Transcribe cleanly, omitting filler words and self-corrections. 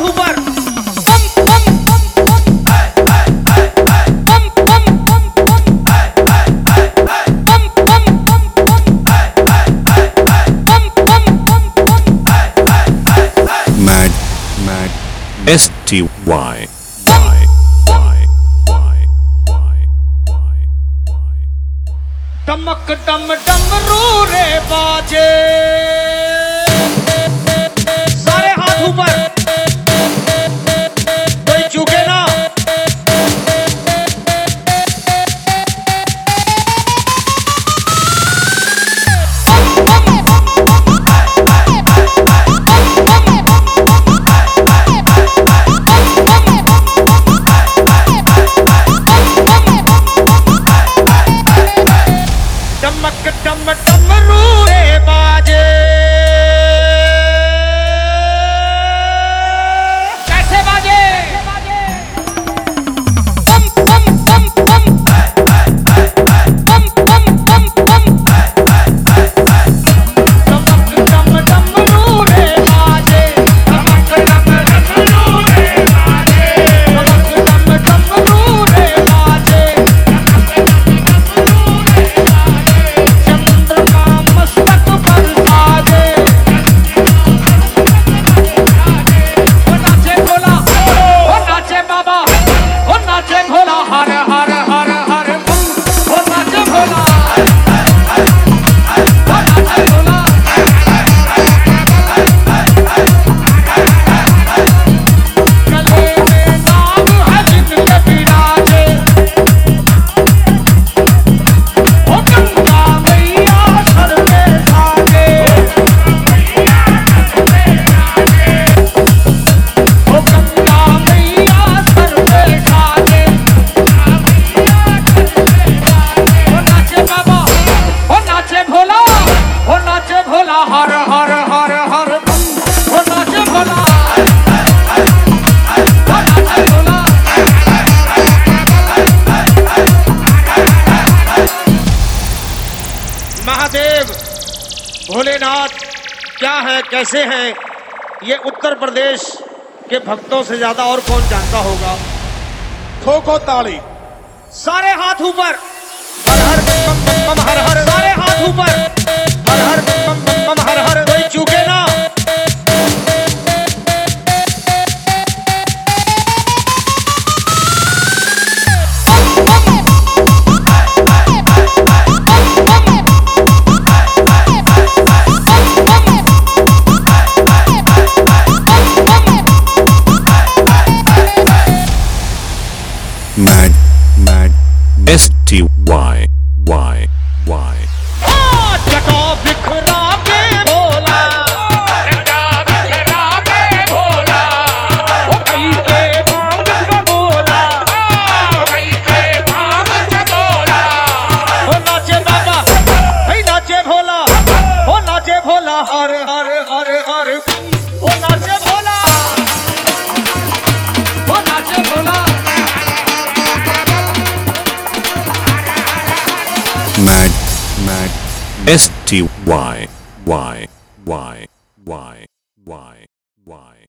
ऊपर। STY टमक टम डमरू रे बाजे, सारे हाथ ऊपर, कोई चूके ना। टमक टम डमरू रे बाजे, कैसे बाजे? पम पम पम पम पम पम पम पम। टमक टम डमरू रे बाजे, टमक टम डमरू रे बाजे, टमक टम डमरू रे बाजे। हर हर हर हर वो नाचे भोला, महादेव भोलेनाथ क्या है, कैसे हैं, ये उत्तर प्रदेश के भक्तों से ज्यादा और कौन जानता होगा। खो खो ताली, सारे हाथ ऊपर, हर हर बम बम बम हर हर, सारे हाथ ऊपर, हर हर बम बम बम हर हर, कोई चूके ना। Mad STY जटा बिखरा के भोला, जटा बिखरा के भोला, ओ कहीं के बांग में बोला, कहीं के बांग में बोला। ओ नाचे बाबा, हे नाचे भोला, ओ नाचे भोला, हर हर हर हर, ओ नाचे भोला, ओ नाचे भोला। Mad STY